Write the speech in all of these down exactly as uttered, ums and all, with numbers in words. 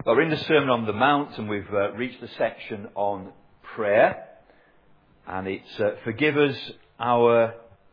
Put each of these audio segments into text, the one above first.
Well, we're in the Sermon on the Mount, and we've uh, reached the section on prayer. And it's uh, forgive us our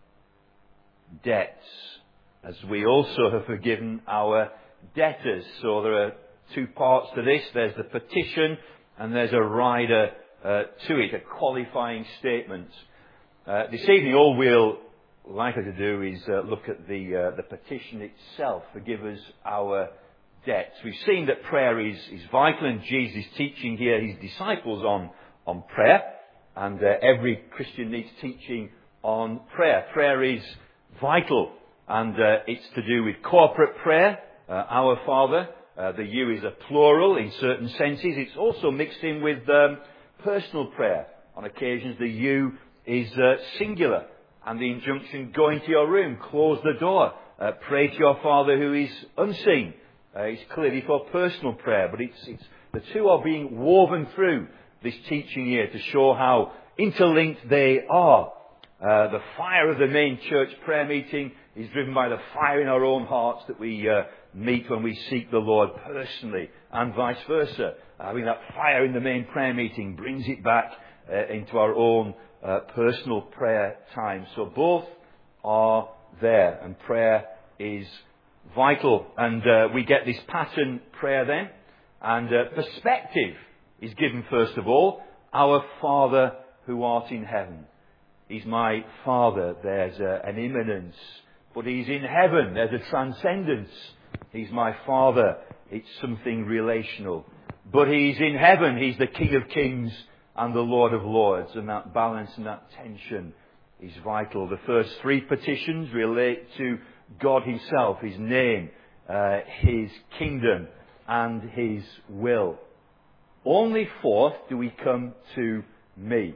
debts, as we also have forgiven our debtors. So there are two parts to this. There's the petition, and there's a rider uh, to it, a qualifying statement. Uh, this evening, all we'll likely to do is uh, look at the uh, the petition itself. Forgive us our debts. We've seen that prayer is, is vital, and Jesus is teaching here his disciples on, on prayer. And uh, every Christian needs teaching on prayer. Prayer is vital, and uh, it's to do with corporate prayer, uh, Our Father. Uh, the you is a plural in certain senses. It's also mixed in with um, personal prayer. On occasions the you is uh, singular. And the injunction, go into your room, close the door, uh, pray to your Father who is unseen. Uh, it's clearly for personal prayer, but it's, it's the two are being woven through this teaching here to show how interlinked they are. Uh, the fire of the main church prayer meeting is driven by the fire in our own hearts that we uh, meet when we seek the Lord personally, and vice versa. Having that fire in the main prayer meeting brings it back uh, into our own uh, personal prayer time. So both are there, and prayer is vital. And uh, we get this pattern prayer then, and uh, perspective is given first of all. Our Father who art in heaven. He's my Father. There's a, an immanence. But He's in heaven. There's a transcendence. He's my Father. It's something relational. But He's in heaven. He's the King of Kings and the Lord of Lords. And that balance and that tension is vital. The first three petitions relate to God Himself, His name, uh, His kingdom, and His will. Only fourth do we come to me,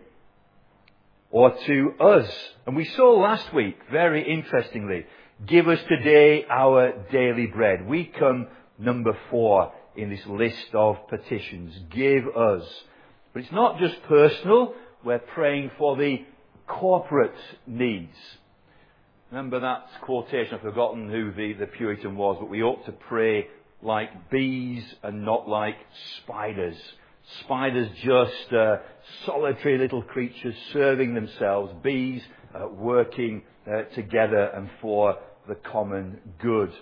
or to us. And we saw last week, very interestingly, give us today our daily bread. We come number four in this list of petitions. Give us. But it's not just personal. We're praying for the corporate needs. Remember that quotation? I've forgotten who the, the Puritan was, but we ought to pray like bees and not like spiders. Spiders just uh, solitary little creatures serving themselves. Bees uh, working uh, together and for the common good.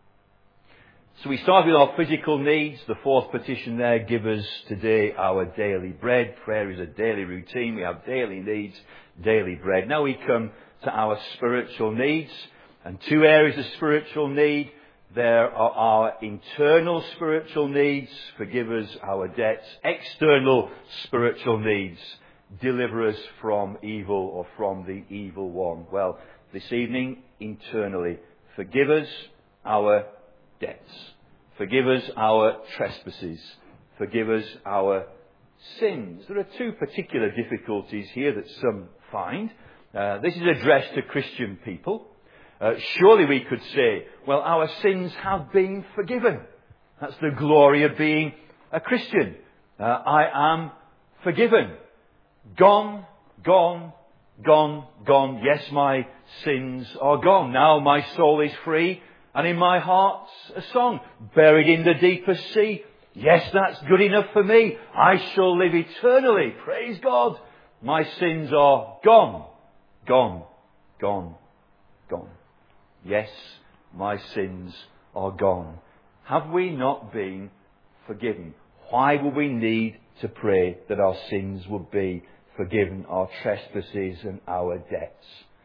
So we start with our physical needs. The fourth petition there, give us today our daily bread. Prayer is a daily routine. We have daily needs, daily bread. Now we come to our spiritual needs. And two areas of spiritual need. There are our internal spiritual needs. Forgive us our debts. External spiritual needs. Deliver us from evil or from the evil one. Well, this evening, internally, forgive us our debts. Forgive us our trespasses. Forgive us our sins. There are two particular difficulties here that some find. Uh, this is addressed to Christian people. Uh, surely we could say, well, our sins have been forgiven. That's the glory of being a Christian. Uh, I am forgiven. Gone, gone, gone, gone. Yes, my sins are gone. Now my soul is free, and in my heart's a song. Buried in the deepest sea. Yes, that's good enough for me. I shall live eternally. Praise God. My sins are gone, gone, gone, gone. Yes, my sins are gone. Have we not been forgiven? Why would we need to pray that our sins would be forgiven, our trespasses and our debts?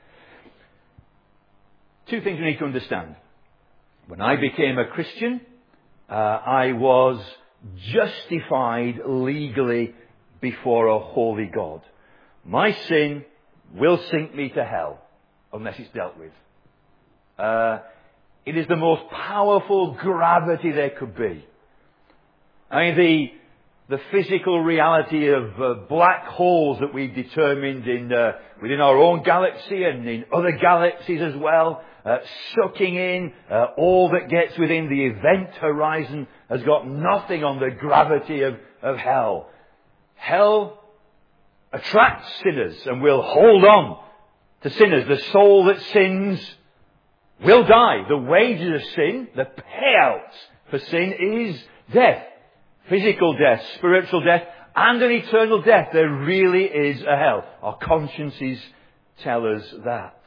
Two things we need to understand. When I became a Christian, uh, I was justified legally before a holy God. My sin will sink me to hell unless it's dealt with. Uh, it is the most powerful gravity there could be. I mean, the, the physical reality of uh, black holes that we've determined in, uh, within our own galaxy and in other galaxies as well, uh, sucking in uh, all that gets within the event horizon has got nothing on the gravity of, of hell. Hell attracts sinners and will hold on to sinners. The soul that sins will die. The wages of sin, the payout for sin is death. physical death, spiritual death, and an eternal death. There really is a hell. Our consciences tell us that.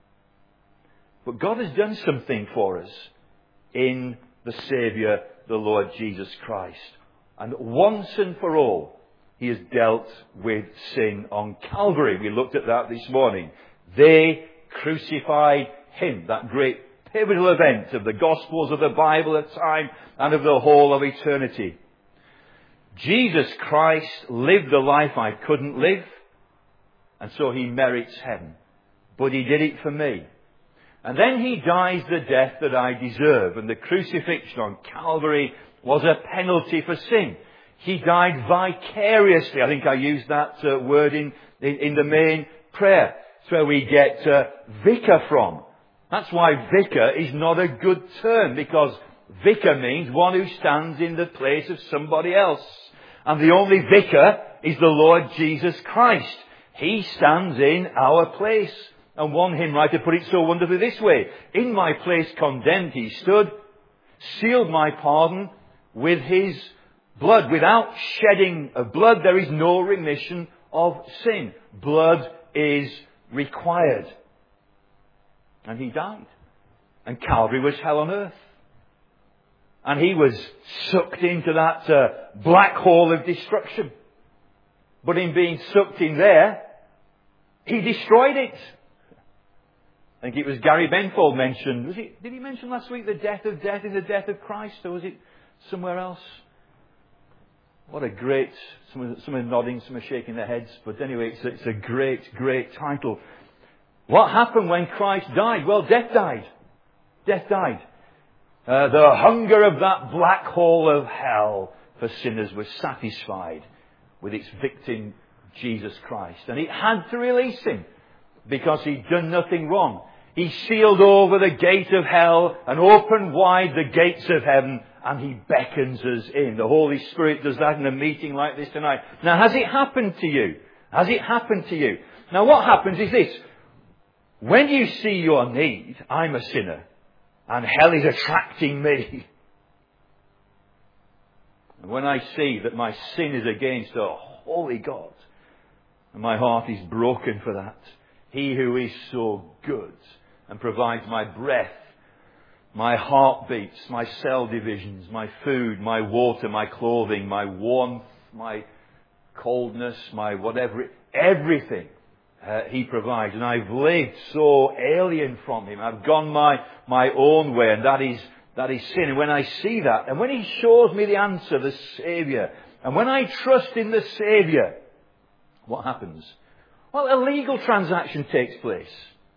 But God has done something for us in the Saviour, the Lord Jesus Christ. And once and for all, He has dealt with sin on Calvary. We looked at that this morning. They crucified Him, that great pivotal event of the Gospels, of the Bible, of time, and of the whole of eternity. Jesus Christ lived the life I couldn't live, and so He merits heaven. But He did it for me. And then He dies the death that I deserve. And the crucifixion on Calvary was a penalty for sin. He died vicariously. I think I used that uh, word in, in, in the main prayer. It's where we get uh, vicar from. That's why vicar is not a good term, because vicar means one who stands in the place of somebody else. And the only vicar is the Lord Jesus Christ. He stands in our place. And one hymn writer put it so wonderfully this way: in my place condemned He stood, sealed my pardon with His blood. Without shedding of blood, there is no remission of sin. Blood is required. And He died. And Calvary was hell on earth. And He was sucked into that uh, black hole of destruction. But in being sucked in there, He destroyed it. I think it was Gary Benfold mentioned, was it, did he mention last week the death of death is the death of Christ? Or was it somewhere else? What a great, some are, some are nodding, some are shaking their heads. But anyway, it's, it's a great, great title. What happened when Christ died? Well, death died. Death died. Uh, the hunger of that black hole of hell for sinners was satisfied with its victim, Jesus Christ. And it had to release Him because He'd done nothing wrong. He sealed over the gate of hell and opened wide the gates of heaven, and He beckons us in. The Holy Spirit does that in a meeting like this tonight. Now, has it happened to you? Has it happened to you? Now, what happens is this. When you see your need, I'm a sinner, and hell is attracting me. And when I see that my sin is against a holy God, and my heart is broken for that, He who is so good and provides my breath, my heartbeats, my cell divisions, my food, my water, my clothing, my warmth, my coldness, my whatever, everything uh, He provides. And I've lived so alien from Him. I've gone my, my own way, and that is, that is sin. And when I see that, and when He shows me the answer, the Saviour, and when I trust in the Saviour, what happens? Well, a legal transaction takes place.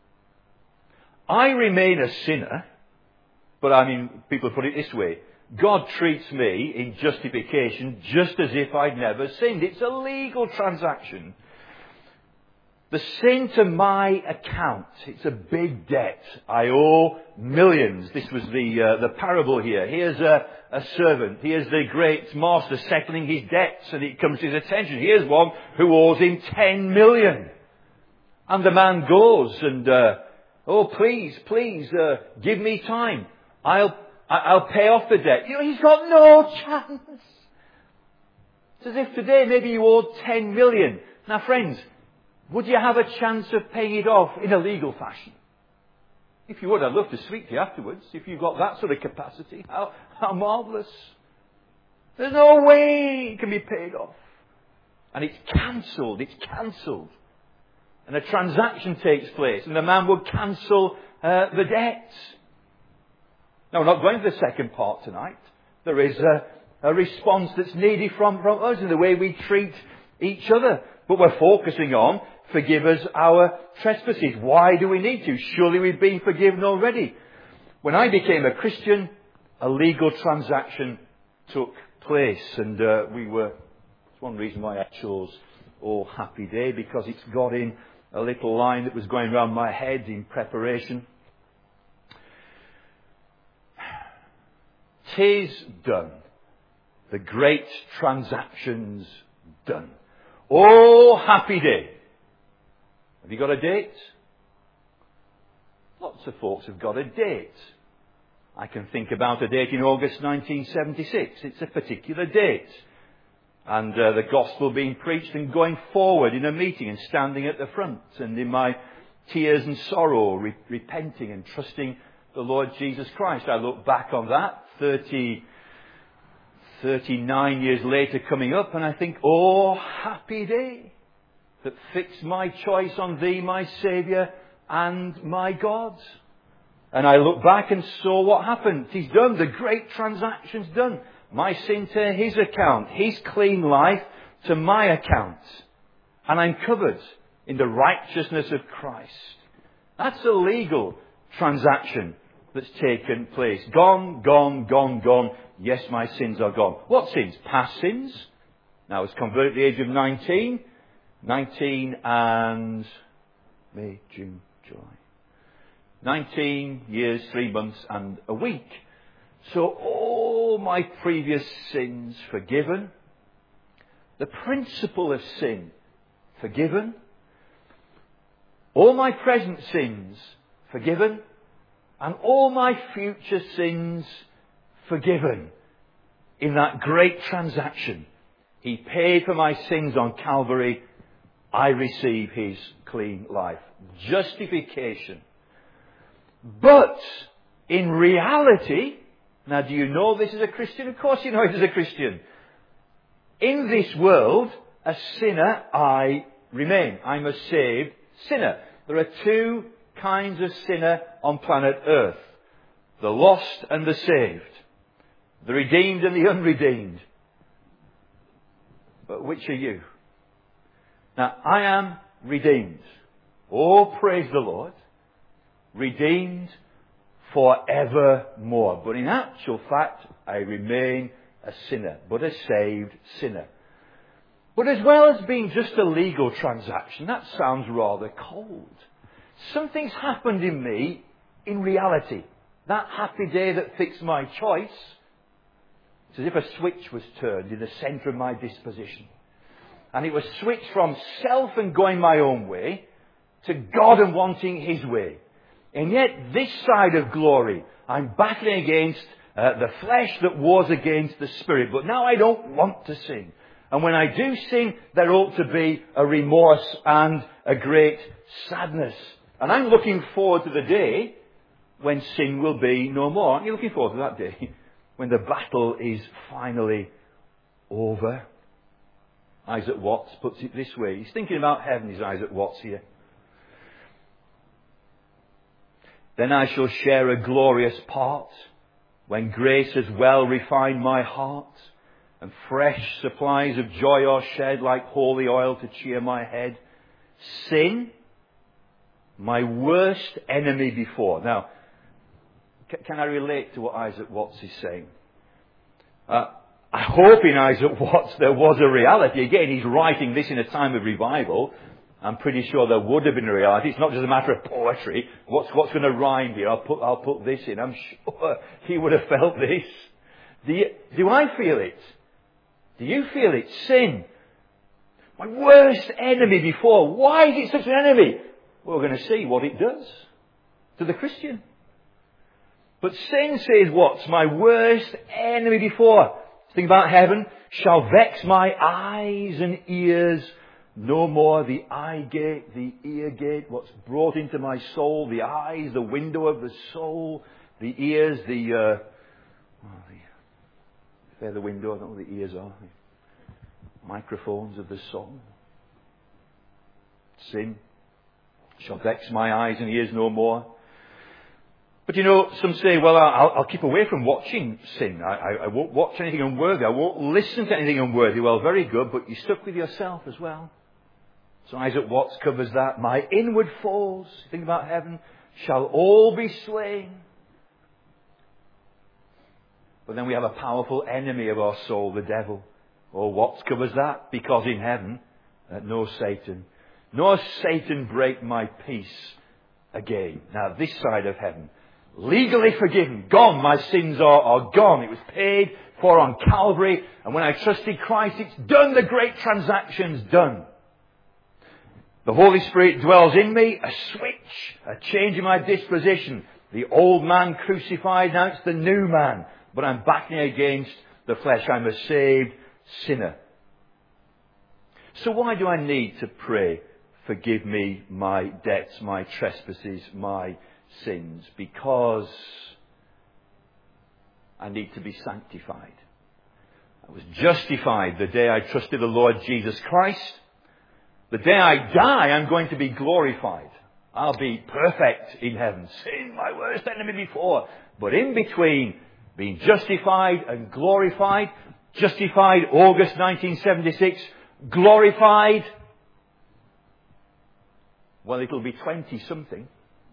I remain a sinner, but I mean, people put it this way. God treats me in justification just as if I'd never sinned. It's a legal transaction. The sin to my account, it's a big debt. I owe millions. This was the uh, the parable here. Here's a, a servant. Here's the great master settling his debts, and it comes to his attention. Here's one who owes him ten million. And the man goes and, uh, oh, please, please, uh, give me time. I'll, I'll pay off the debt. You know, he's got no chance. It's as if today maybe you owed ten million. Now, friends, would you have a chance of paying it off in a legal fashion? If you would, I'd love to speak to you afterwards. If you've got that sort of capacity, how, how marvellous. There's no way it can be paid off. And it's cancelled. It's cancelled. And a transaction takes place, and the man would cancel uh, the debts. Now, we're not going to the second part tonight. There is a, a response that's needed from, from us in the way we treat each other. But we're focusing on forgive us our trespasses. Why do we need to? Surely we've been forgiven already. When I became a Christian, a legal transaction took place. And uh, we were, it's one reason why I chose Oh Happy Day, because it's got in a little line that was going around my head in preparation. "'Tis done. The great transaction's done. Oh, happy day." Have you got a date? Lots of folks have got a date. I can think about a date in August nineteen seventy-six. It's a particular date. And uh, the gospel being preached and going forward in a meeting and standing at the front. And in my tears and sorrow, re- repenting and trusting the Lord Jesus Christ. I look back on that thirty, thirty-nine years later coming up, and I think, oh, happy day that fixed my choice on Thee, my Saviour and my God. And I look back and saw what happened. He's done. The great transaction's done. My sin to His account. His clean life to my account. And I'm covered in the righteousness of Christ. That's a legal transaction that's taken place. Gone, gone, gone, gone. Yes, my sins are gone. What sins? Past sins. Now, I was converted at the age of nineteen. nineteen and May, June, July. nineteen years, three months and a week. So all my previous sins forgiven. The principle of sin forgiven. All my present sins forgiven. And all my future sins forgiven. In that great transaction. He paid for my sins on Calvary. I receive His clean life. Justification. But in reality, now do you know this as a Christian? Of course you know it as a Christian. In this world, a sinner I remain. I'm a saved sinner. There are two kinds of sinner on planet Earth. The lost and the saved. The redeemed and the unredeemed. But which are you? Now, I am redeemed. Oh, praise the Lord. Redeemed forevermore. But in actual fact, I remain a sinner, but a saved sinner. But as well as being just a legal transaction, that sounds rather cold. Something's happened in me in reality. That happy day that fixed my choice, it's as if a switch was turned in the centre of my disposition. And it was switched from self and going my own way to God and wanting His way. And yet this side of glory, I'm battling against uh, the flesh that wars against the spirit. But now I don't want to sin. And when I do sin, there ought to be a remorse and a great sadness. And I'm looking forward to the day when sin will be no more. Aren't you looking forward to that day? When the battle is finally over. Isaac Watts puts it this way. He's thinking about heaven, is Isaac Watts here. Then I shall share a glorious part, when grace has well refined my heart, and fresh supplies of joy are shed like holy oil to cheer my head. Sin, my worst enemy before. Now, can I relate to what Isaac Watts is saying? Uh, I hope in Isaac Watts there was a reality. Again, he's writing this in a time of revival. I'm pretty sure there would have been a reality. It's not just a matter of poetry. What's, what's going to rhyme here? I'll put, I'll put this in. I'm sure he would have felt this. Do, you, do I feel it? Do you feel it? Sin. My worst enemy before. Why is it such an enemy? Well, we're going to see what it does to the Christian. But sin says what's my worst enemy before? Think about heaven. Shall vex my eyes and ears no more. The eye gate, the ear gate, what's brought into my soul, the eyes, the window of the soul, the ears, the, uh, oh, the they're the window, I don't know what the ears are. The microphones of the soul. Sin shall vex my eyes and ears no more. But you know, some say, well, I'll, I'll keep away from watching sin. I, I, I won't watch anything unworthy. I won't listen to anything unworthy. Well, very good, but you're stuck with yourself as well. So Isaac Watts covers that. My inward foes, think about heaven, shall all be slain. But then we have a powerful enemy of our soul, the devil. Oh, Watts covers that. Because in heaven, uh, no Satan. Nor Satan break my peace again. Now, this side of heaven. Legally forgiven. Gone. My sins are, are gone. It was paid for on Calvary. And when I trusted Christ, it's done. The great transaction's done. The Holy Spirit dwells in me. A switch. A change in my disposition. The old man crucified, now it's the new man. But I'm backing against the flesh. I'm a saved sinner. So why do I need to pray, forgive me my debts, my trespasses, my sins? Because I need to be sanctified. I was justified the day I trusted the Lord Jesus Christ. The day I die, I'm going to be glorified. I'll be perfect in heaven. Sin, my worst enemy before. But in between being justified and glorified, justified August nineteen seventy-six, glorified, well, it'll be twenty something.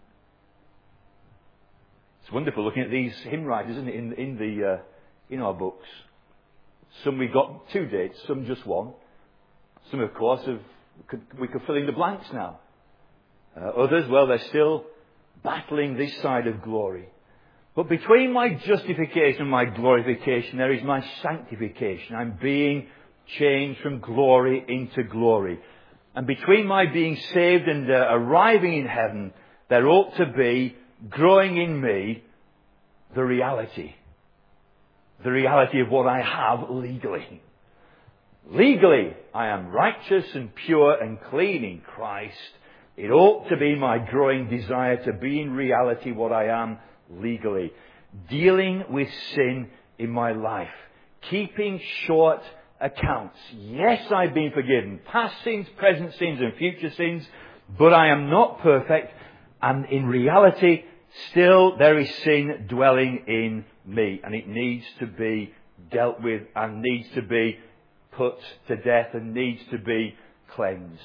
It's wonderful looking at these hymn writers, isn't it, in, in, the, uh, in our books. Some we've got two dates, some just one. Some, of course, have, could, we could fill in the blanks now. Uh, others, well, they're still battling this side of glory. But between my justification and my glorification, there is my sanctification. I'm being changed from glory into glory. And between my being saved and uh, arriving in heaven, there ought to be, growing in me, the reality. The reality of what I have legally. Legally, I am righteous and pure and clean in Christ. It ought to be my growing desire to be in reality what I am legally. Dealing with sin in my life. Keeping short accounts. Yes, I've been forgiven. Past sins, present sins and future sins. But I am not perfect. And in reality, still there is sin dwelling in me. And it needs to be dealt with and needs to be put to death and needs to be cleansed.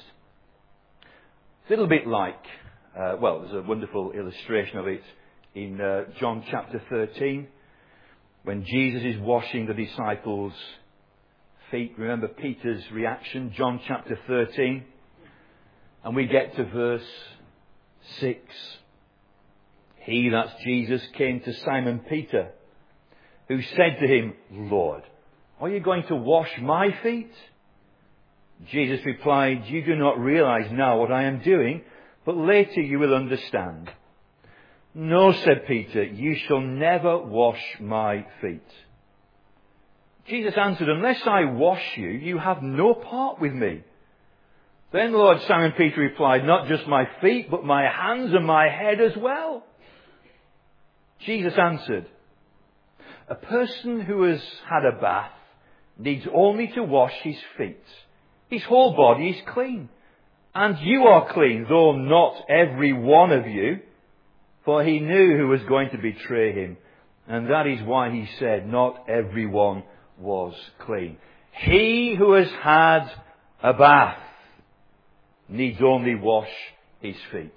It's a little bit like, uh, well, there's a wonderful illustration of it in uh, John chapter thirteen, when Jesus is washing the disciples' feet. Remember Peter's reaction, John chapter thirteen. And we get to verse six. He, that's Jesus, came to Simon Peter, who said to him, Lord, are you going to wash my feet? Jesus replied, you do not realize now what I am doing, but later you will understand. No, said Peter, you shall never wash my feet. Jesus answered, unless I wash you, you have no part with me. Then Lord Simon Peter replied, not just my feet, but my hands and my head as well. Jesus answered, a person who has had a bath needs only to wash his feet. His whole body is clean. And you are clean, though not every one of you. For he knew who was going to betray him. And that is why he said, not everyone was clean. He who has had a bath needs only wash his feet.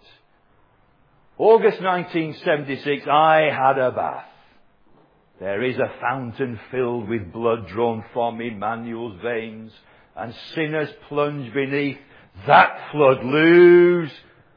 August nineteen seventy-six, I had a bath. There is a fountain filled with blood drawn from Emmanuel's veins, and sinners plunge beneath that flood lose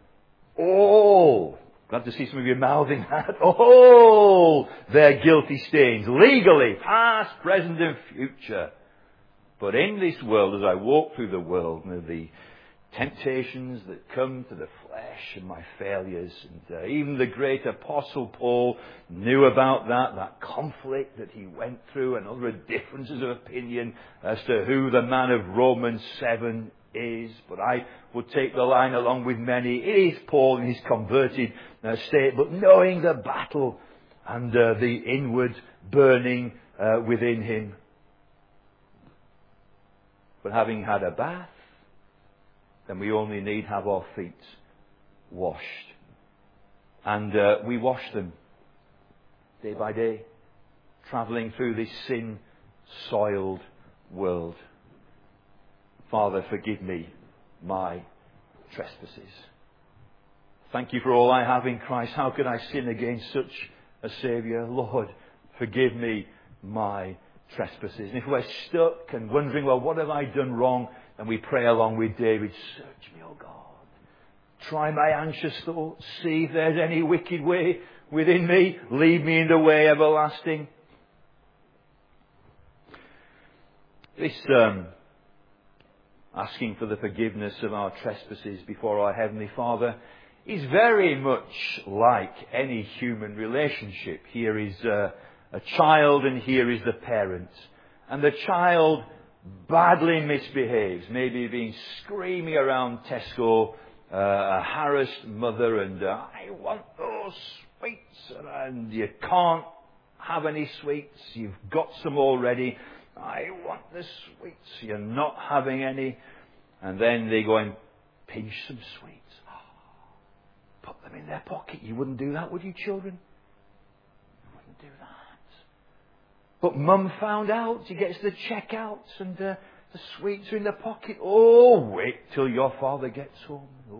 all. Glad to see some of you mouthing that. All their guilty stains, legally, past, present and future. But in this world, as I walk through the world, and the temptations that come to the flesh and my failures, and uh, even the great Apostle Paul knew about that, that conflict that he went through, and other differences of opinion as to who the man of Romans seven is. But I would take the line along with many. It is Paul in his converted uh, state, but knowing the battle and uh, the inward burning uh, within him. But having had a bath, then we only need have our feet washed. And uh, we wash them day by day, travelling through this sin-soiled world. Father, forgive me my trespasses. Thank you for all I have in Christ. How could I sin against such a Saviour? Lord, forgive me my trespasses. And if we're stuck and wondering, well, what have I done wrong? And we pray along with David, search me, O God. Try my anxious thoughts. See if there's any wicked way within me. Lead me in the way everlasting. This um, asking for the forgiveness of our trespasses before our Heavenly Father is very much like any human relationship. Here is a, a child and here is the parent. And the child badly misbehaves, maybe being screaming around Tesco, uh, a harassed mother, and uh, I want those sweets, and you can't have any sweets, you've got some already, I want the sweets, you're not having any, and then they go and pinch some sweets. Put them in their pocket. You wouldn't do that, would you, children? You wouldn't do that. But Mum found out. She gets the checkouts and uh, the sweets are in the pocket. Oh, wait till your father gets home. Oh.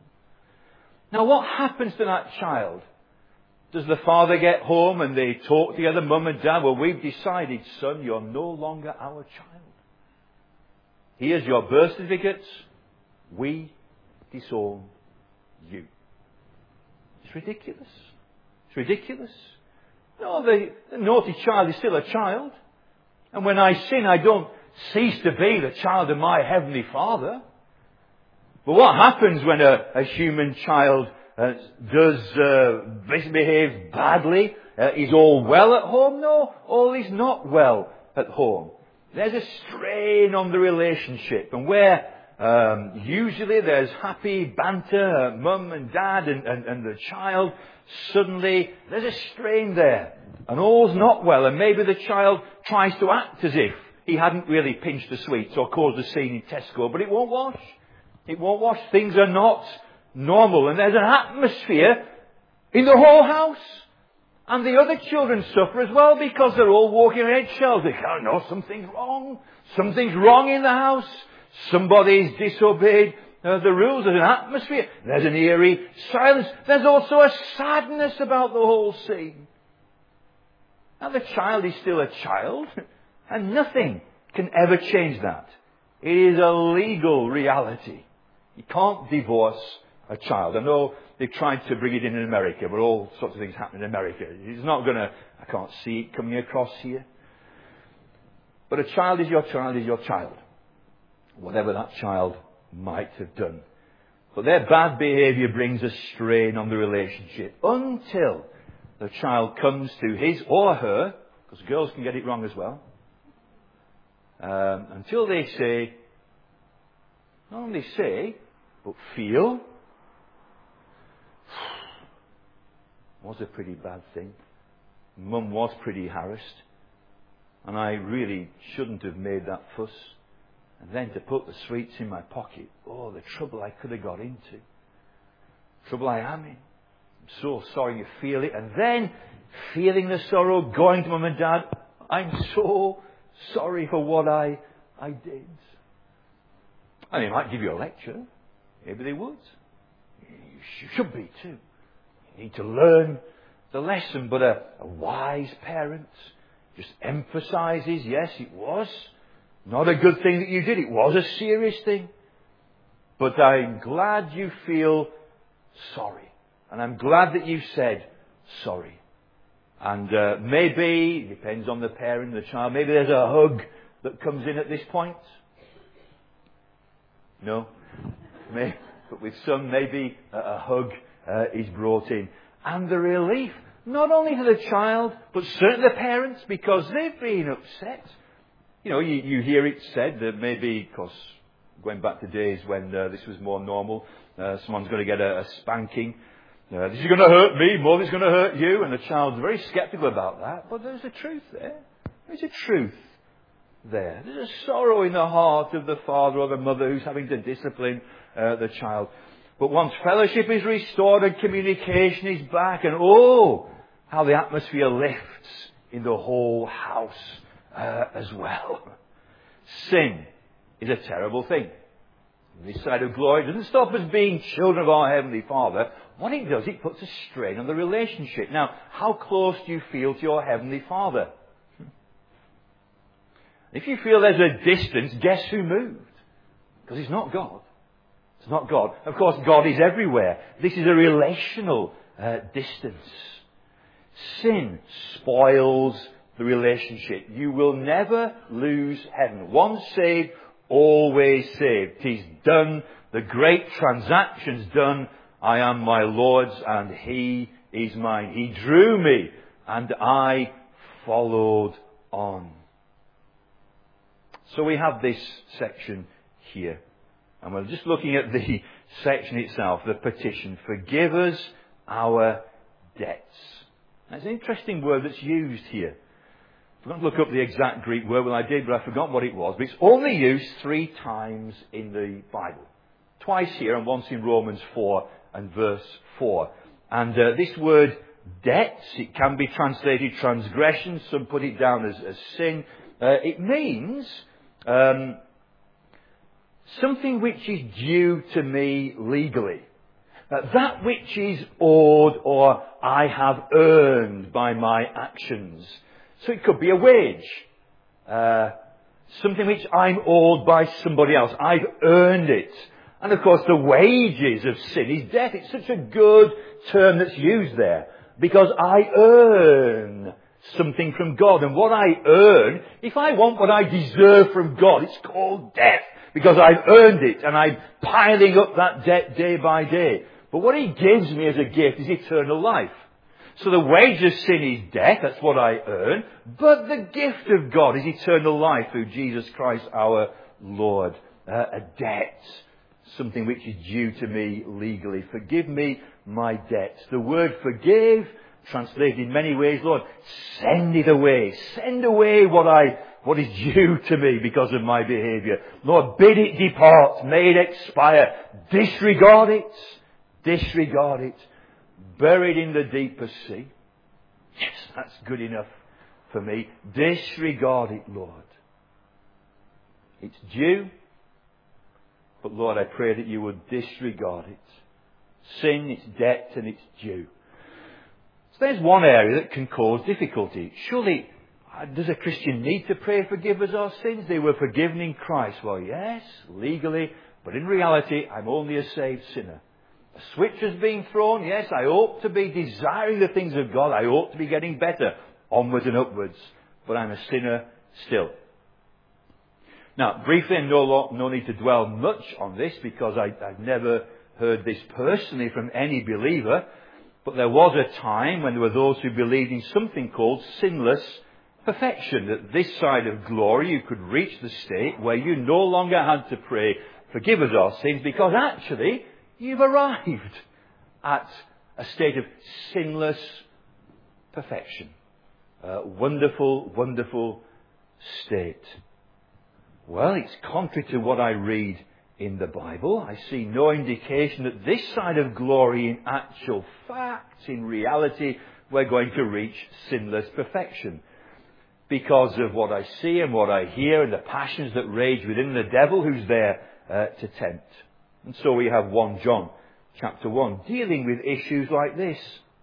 Now, what happens to that child? Does the father get home and they talk together, Mum and Dad? Well, we've decided, son, you're no longer our child. Here's your birth certificates. We disown you. It's ridiculous. It's ridiculous. No, the, the naughty child is still a child. And when I sin, I don't cease to be the child of my Heavenly Father. But what happens when a, a human child uh, does uh, misbehave badly? Uh, is all well at home? No, all is not well at home. There's a strain on the relationship. And where um, usually there's happy banter, uh, mum and dad and, and, and the child, suddenly there's a strain there. And all's not well. And maybe the child tries to act as if he hadn't really pinched the sweets or caused a scene in Tesco, but it won't wash. It won't wash. Things are not normal. And there's an atmosphere in the whole house. And the other children suffer as well because they're all walking on eggshells. They can't know something's wrong. Something's wrong in the house. Somebody's disobeyed uh, the rules. There's an atmosphere. There's an eerie silence. There's also a sadness about the whole scene. Now the child is still a child. And nothing can ever change that. It is a legal reality. You can't divorce a child. I know they've tried to bring it in in America, but all sorts of things happen in America. It's not going to, I can't see it coming across here. But a child is your child is your child. Whatever that child might have done. But their bad behaviour brings a strain on the relationship until the child comes to his or her, because girls can get it wrong as well, um, until they say, not only say, but feel, was a pretty bad thing. Mum was pretty harassed. And I really shouldn't have made that fuss. And then to put the sweets in my pocket. Oh, the trouble I could have got into. Trouble I am in. I'm so sorry you feel it. And then feeling the sorrow, going to Mum and Dad. I'm so sorry for what I, I did. And they might give you a lecture. Maybe they would. You should be too. You need to learn the lesson. But a, a wise parent just emphasizes, yes, it was not a good thing that you did. It was a serious thing. But I'm glad you feel sorry. And I'm glad that you said sorry. And uh, maybe, depends on the parent and the child, maybe there's a hug that comes in at this point. No? Maybe, but with some, maybe a, a hug uh, is brought in. And the relief, not only to the child, but certainly the parents, because they've been upset. You know, you, you hear it said that maybe, because going back to days when uh, this was more normal, uh, someone's going to get a, a spanking. Uh, this is going to hurt me more than it's going to hurt you. And the child's very sceptical about that. But there's a truth there. There's a truth there. There's a sorrow in the heart of the father or the mother who's having to discipline uh, the child. But once fellowship is restored and communication is back, and oh, how the atmosphere lifts in the whole house uh, as well. Sin is a terrible thing. This side of glory doesn't stop us being children of our Heavenly Father. What it does, it puts a strain on the relationship. Now, how close do you feel to your Heavenly Father? If you feel there's a distance, guess who moved? Because it's not God. It's not God. Of course, God is everywhere. This is a relational uh, distance. Sin spoils the relationship. You will never lose heaven. Once saved, always saved. 'Tis done. The great transaction's done I am my Lord's and He is mine. He drew me and I followed on. So we have this section here. And we're just looking at the section itself, the petition. Forgive us our debts. Now, it's an interesting word that's used here. I forgot to look up the exact Greek word. Well, I did, but I forgot what it was. But it's only used three times in the Bible. Twice here and once in Romans four and verse four. And uh, this word debts, it can be translated transgression. Some put it down as, as sin. Uh, it means um, something which is due to me legally. Uh, that which is owed or I have earned by my actions. So it could be a wage. Uh, something which I'm owed by somebody else. I've earned it. And of course the wages of sin is death. It's such a good term that's used there. Because I earn something from God. And what I earn, if I want what I deserve from God, it's called death. Because I've earned it and I'm piling up that debt day by day. But what He gives me as a gift is eternal life. So the wage of sin is death, that's what I earn. But the gift of God is eternal life through Jesus Christ our Lord. Uh, a debt. Something which is due to me legally. Forgive me my debts. The word forgive, translated in many ways, Lord, send it away. Send away what I, what is due to me because of my behaviour. Lord, bid it depart. May it expire. Disregard it. Disregard it. Buried in the deepest sea. Yes, that's good enough for me. Disregard it, Lord. It's due. But Lord, I pray that you would disregard it. Sin, it's debt, and it's due. So there's one area that can cause difficulty. Surely, does a Christian need to pray, forgive us our sins? They were forgiven in Christ. Well, yes, legally, but in reality, I'm only a saved sinner. A switch has been thrown. Yes, I ought to be desiring the things of God. I ought to be getting better, onwards and upwards. But I'm a sinner still. Now, briefly, and no, no need to dwell much on this because I, I've never heard this personally from any believer. But there was a time when there were those who believed in something called sinless perfection. That this side of glory you could reach the state where you no longer had to pray, forgive us our sins, because actually you've arrived at a state of sinless perfection. A wonderful, wonderful state. Well, it's contrary to what I read in the Bible. I see no indication that this side of glory, in actual fact, in reality, we're going to reach sinless perfection. Because of what I see and what I hear and the passions that rage within the devil who's there uh, to tempt. And so we have First John chapter one dealing with issues like this.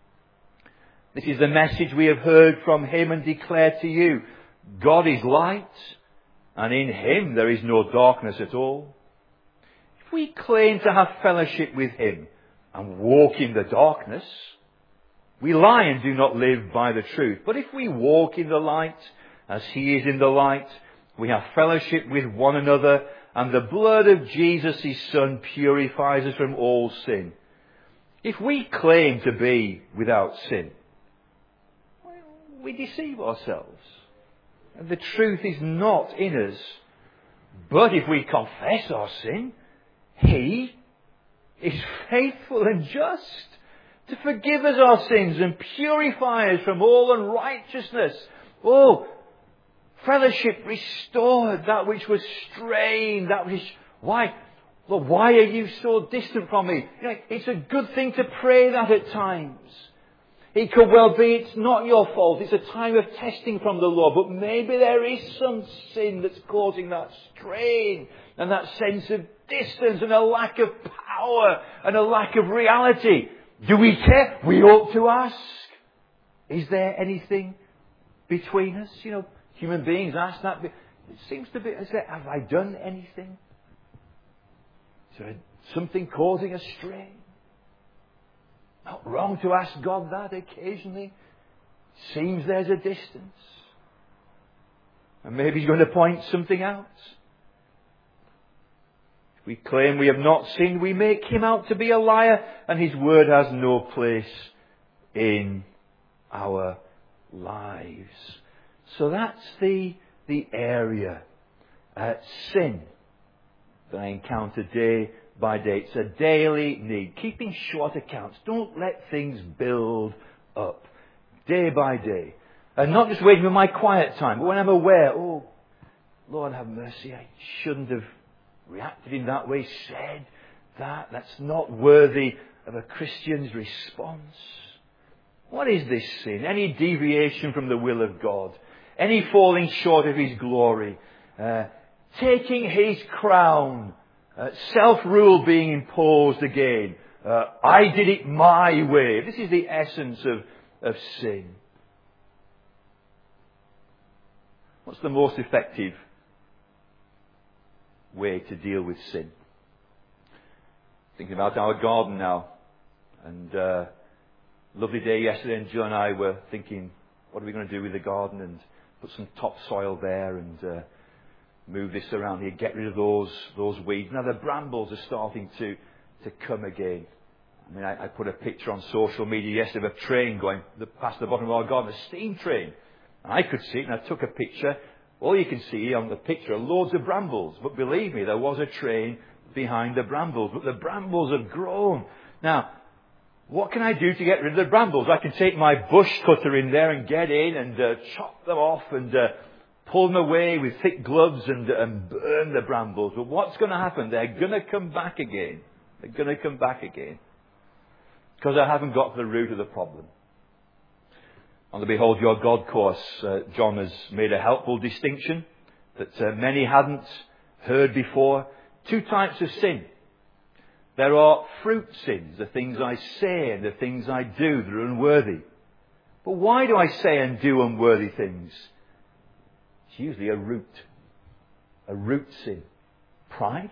This is the message we have heard from Him and declared to you. God is light, and in Him there is no darkness at all. If we claim to have fellowship with Him and walk in the darkness, we lie and do not live by the truth. But if we walk in the light, as He is in the light, we have fellowship with one another, and the blood of Jesus, His Son, purifies us from all sin. If we claim to be without sin, we deceive ourselves. And the truth is not in us. But if we confess our sin, He is faithful and just to forgive us our sins and purify us from all unrighteousness. Oh, fellowship restored, that which was strained, that which, why, well, why are you so distant from me? You know, it's a good thing to pray that at times. It could well be it's not your fault. It's a time of testing from the Lord. But maybe there is some sin that's causing that strain and that sense of distance and a lack of power and a lack of reality. Do we care? We ought to ask. Is there anything between us? You know, human beings ask that. It seems to be, is there, have I done anything? Is there something causing a strain? Not wrong to ask God that occasionally. Seems there's a distance. And maybe He's going to point something out. We claim we have not sinned. We make him out to be a liar, and his word has no place in our lives. So that's the, the area. Uh, sin that I encounter day by day. It's a daily need. Keeping short accounts. Don't let things build up day by day. And not just waiting for my quiet time, but when I'm aware, oh, Lord have mercy, I shouldn't have reacted in that way, said that. That's not worthy of a Christian's response. What is this sin? Any deviation from the will of God? Any falling short of his glory? Uh, taking his crown? Uh, self-rule being imposed again? Uh, I did it my way. This is the essence of, of sin. What's the most effective way to deal with sin? Thinking about our garden now. And uh, lovely day yesterday, and Jill and I were thinking, what are we going to do with the garden? And put some topsoil there and uh, move this around here, get rid of those those weeds. Now the brambles are starting to, to come again. I mean, I, I put a picture on social media yesterday of a train going past the bottom of our garden, a steam train. And I could see it, and I took a picture. All you can see on the picture are loads of brambles. But believe me, there was a train behind the brambles. But the brambles have grown. Now, what can I do to get rid of the brambles? I can take my bush cutter in there and get in and uh, chop them off and uh, pull them away with thick gloves and, uh, and burn the brambles. But what's going to happen? They're going to come back again. They're going to come back again. Because I haven't got to the root of the problem. On the Behold Your God course, uh, John has made a helpful distinction that uh, many hadn't heard before. Two types of sin. There are fruit sins, the things I say and the things I do that are unworthy. But why do I say and do unworthy things? It's usually a root. A root sin. Pride,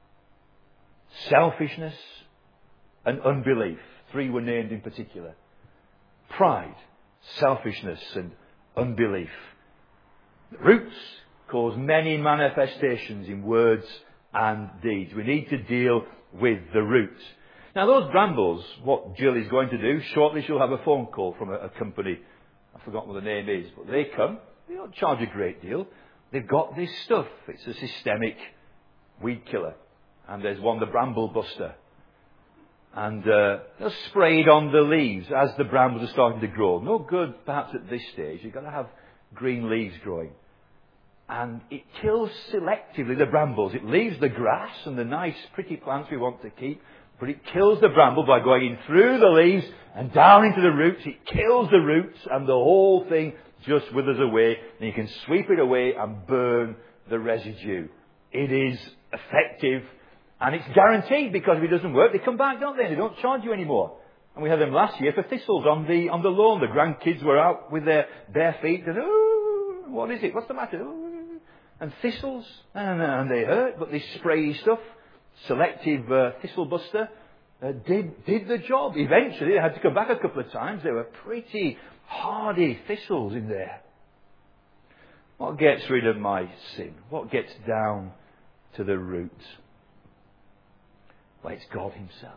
selfishness, and unbelief. Three were named in particular. Pride, selfishness, and unbelief. The roots cause many manifestations in words and deeds. We need to deal with the roots. Now those brambles, what Jill is going to do, shortly she'll have a phone call from a, a company. I've forgotten what the name is, but they come. They don't charge a great deal. They've got this stuff. It's a systemic weed killer. And there's one, the Bramble Buster. And uh, they'll spray it on the leaves as the brambles are starting to grow. No good perhaps at this stage. You've got to have green leaves growing. And it kills selectively the brambles. It leaves the grass and the nice pretty plants we want to keep. But it kills the bramble by going in through the leaves and down into the roots. It kills the roots and the whole thing just withers away. And you can sweep it away and burn the residue. It is effective. And it's guaranteed, because if it doesn't work, they come back, don't they? They don't charge you anymore. And we had them last year for thistles on the on the lawn. The grandkids were out with their bare feet and, oh, what is it? What's the matter? Oh. And thistles, and, and they hurt, but this sprayy stuff, selective uh, thistle buster, uh, did did the job. Eventually, they had to come back a couple of times. They were pretty hardy thistles in there. What gets rid of my sin? What gets down to the root? Well, it's God himself.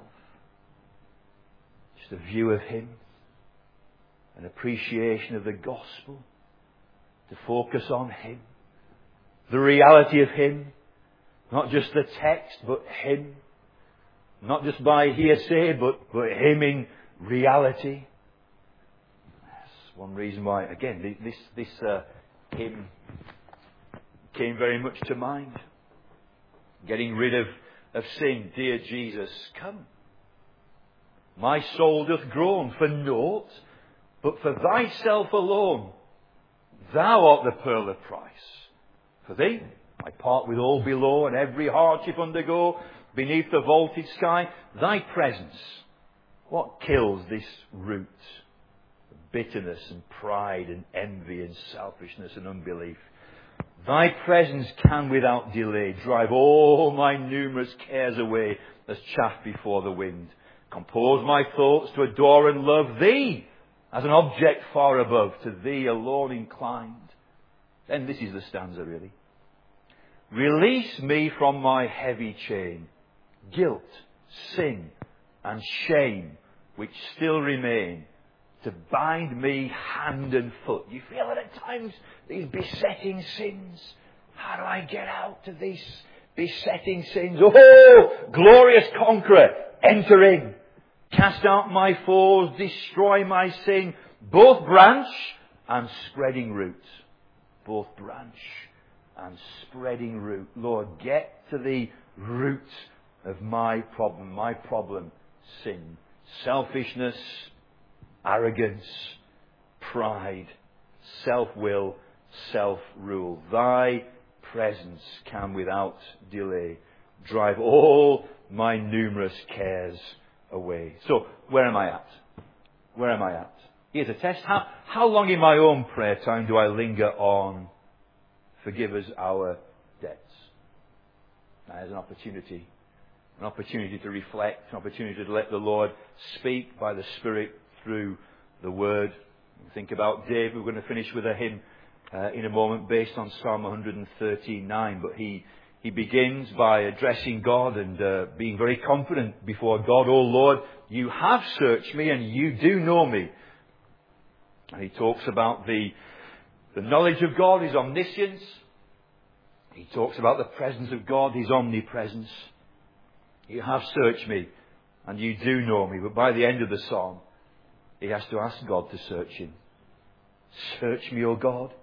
Just a view of him, an appreciation of the gospel, to focus on him, the reality of him, not just the text, but him, not just by hearsay, but, but him in reality. That's one reason why, again, this, this uh, hymn came very much to mind. Getting rid of of sin. Dear Jesus, come. My soul doth groan for naught, but for thyself alone. Thou art the pearl of price. For thee, I part with all below, and every hardship undergo, beneath the vaulted sky. Thy presence, what kills this root? Bitterness and pride and envy and selfishness and unbelief. Thy presence can without delay drive all my numerous cares away as chaff before the wind. Compose my thoughts to adore and love thee as an object far above, to thee alone inclined. Then this is the stanza really. Release me from my heavy chain, guilt, sin, and shame, which still remain, to bind me hand and foot. You feel it at times, these besetting sins. How do I get out of these besetting sins? Oh, glorious conqueror, enter in. Cast out my foes, destroy my sin. Both branch and spreading root. Both branch and spreading root. Lord, get to the root of my problem. My problem, sin. Selfishness, arrogance, pride, self-will, self-rule. Thy presence can without delay drive all my numerous cares away. So, where am I at? Where am I at? Here's a test. How, how long in my own prayer time do I linger on forgive us our debts? Now, there's an opportunity. An opportunity to reflect. An opportunity to let the Lord speak by the Spirit through the Word. Think about David. We're going to finish with a hymn uh, in a moment based on Psalm one thirty-nine. But he, he begins by addressing God and uh, being very confident before God. Oh Lord, you have searched me and you do know me. And he talks about the, the knowledge of God, His omniscience. He talks about the presence of God, His omnipresence. You have searched me and you do know me. But by the end of the psalm, he has to ask God to search him. Search me, O God,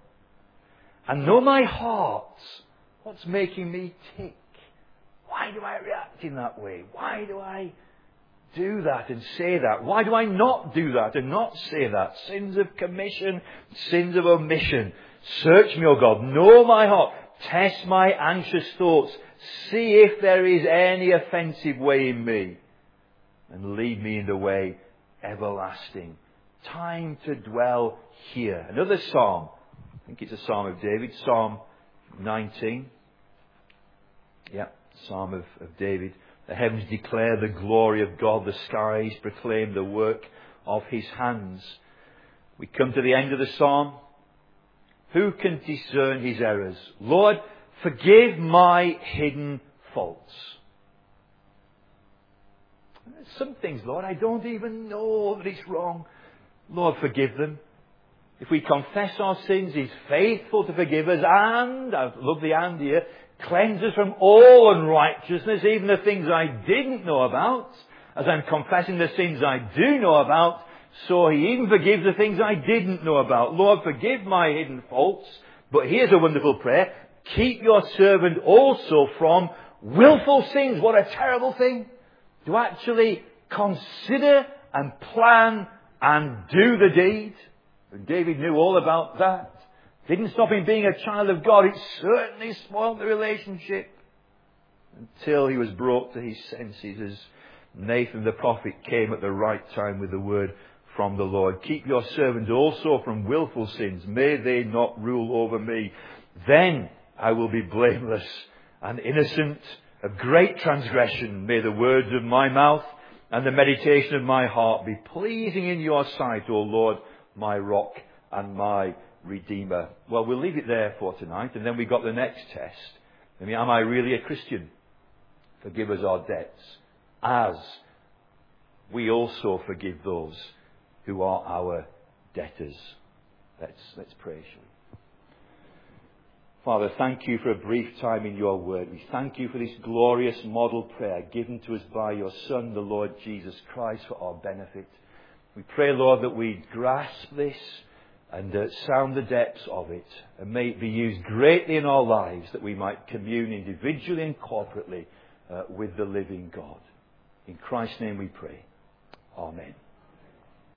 and know my heart. What's making me tick? Why do I react in that way? Why do I do that and say that? Why do I not do that and not say that? Sins of commission, sins of omission. Search me, O God. Know my heart. Test my anxious thoughts. See if there is any offensive way in me. And lead me in the way everlasting. Time to dwell here. Another psalm. I think it's a psalm of David. Psalm nineteen. Yeah, psalm of, of David. The heavens declare the glory of God. The skies proclaim the work of His hands. We come to the end of the psalm. Who can discern His errors? Lord, forgive my hidden faults. Some things, Lord, I don't even know that it's wrong. Lord, forgive them. If we confess our sins, He's faithful to forgive us and, I love the and here, cleanse us from all unrighteousness, even the things I didn't know about. As I'm confessing the sins I do know about, so He even forgives the things I didn't know about. Lord, forgive my hidden faults. But here's a wonderful prayer. Keep your servant also from willful sins. What a terrible thing. To actually consider and plan and do the deed. And David knew all about that. Didn't stop him being a child of God. It certainly spoiled the relationship. Until he was brought to his senses as Nathan the prophet came at the right time with the word from the Lord. Keep your servant also from willful sins. May they not rule over me. Then I will be blameless and innocent of great transgression. May the words of my mouth and the meditation of my heart be pleasing in your sight, O Lord, my rock and my Redeemer. Well, we'll leave it there for tonight, and then we've got the next test. I mean, am I really a Christian? Forgive us our debts, as we also forgive those who are our debtors. Let's, let's pray, shall we? Father, thank you for a brief time in your word. We thank you for this glorious model prayer given to us by your Son, the Lord Jesus Christ, for our benefit. We pray, Lord, that we grasp this and uh, sound the depths of it, and may it be used greatly in our lives, that we might commune individually and corporately uh, with the living God. In Christ's name we pray. Amen.